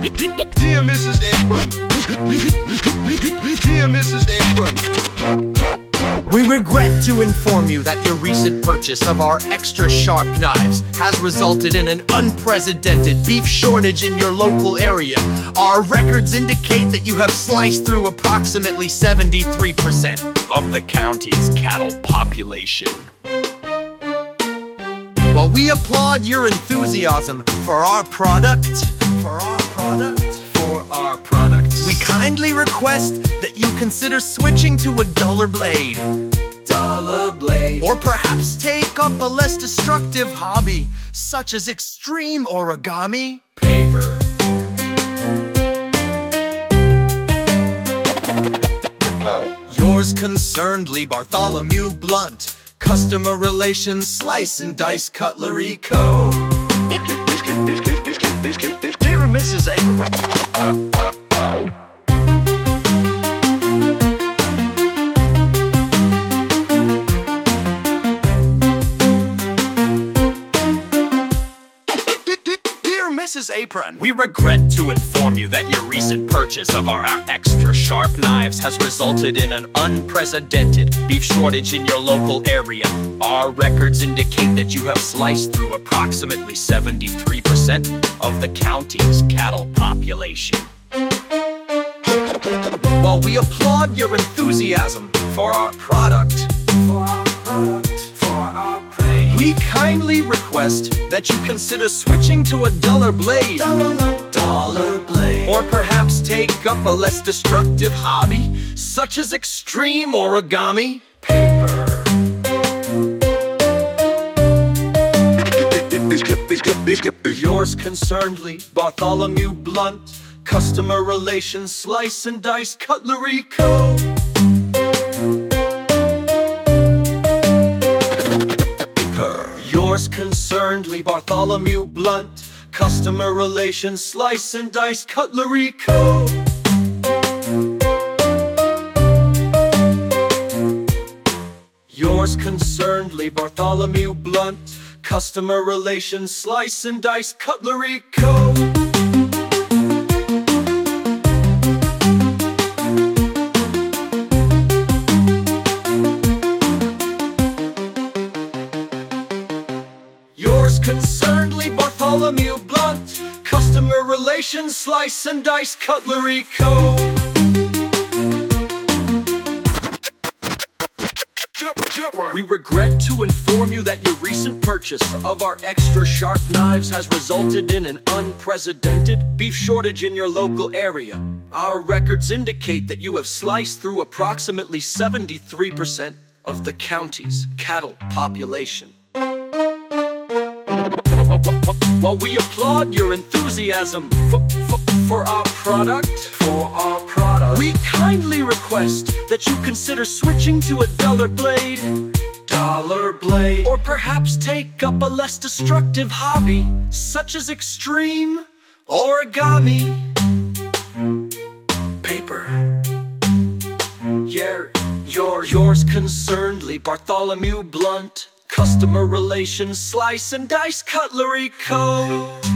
Dear Mrs. Apron. Dear Mrs. Apron. We regret to inform you that your recent purchase of our extra sharp knives has resulted in an unprecedented beef shortage in your local area. Our records indicate that you have sliced through approximately 73% of the county's cattle population. While we applaud your enthusiasm for our product, we kindly request that you consider switching to a duller blade. Or perhaps take up a less destructive hobby, such as extreme origami. Paper. Yours concernedly, Bartholomew Blunt, Customer Relations Slice and Dice Cutlery Co. Dear Mrs. Apron. Mrs. Apron, we regret to inform you that your recent purchase of our extra sharp knives has resulted in an unprecedented beef shortage in your local area. Our records indicate that you have sliced through approximately 73% of the county's cattle population. While we applaud your enthusiasm for our product, we kindly request that you consider switching to a duller blade. Or perhaps take up a less destructive hobby, such as extreme origami. Paper. Yours concernedly, Bartholomew Blunt, Customer Relations Slice and Dice Cutlery Co. Yours concernedly, Bartholomew Blunt, Customer Relations Slice and Dice Cutlery Co. Yours concernedly, Bartholomew Blunt, Customer Relations Slice and Dice Cutlery Co. Yours concernedly, Bartholomew Blunt, Customer Relations Slice and Dice Cutlery Co. We regret to inform you that your recent purchase of our extra sharp knives has resulted in an unprecedented beef shortage in your local area. Our records indicate that you have sliced through approximately 73% of the county's cattle population. While we applaud your enthusiasm for our product, we kindly request that you consider switching to a duller blade, or perhaps take up a less destructive hobby, such as extreme origami. Paper. Yours concernedly, Bartholomew Blunt, Customer Relations Slice and Dice Cutlery Co.